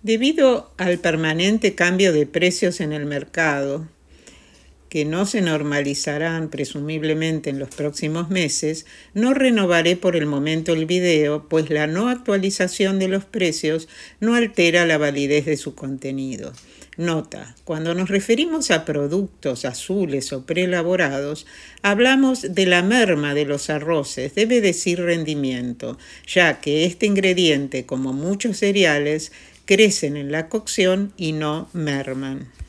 Debido al permanente cambio de precios en el mercado, que no se normalizarán presumiblemente en los próximos meses, no renovaré por el momento el video, pues la no actualización de los precios no altera la validez de su contenido. Nota: cuando nos referimos a productos azules o preelaborados, hablamos de la merma de los arroces, debe decir rendimiento, ya que este ingrediente, como muchos cereales, crecen en la cocción y no merman.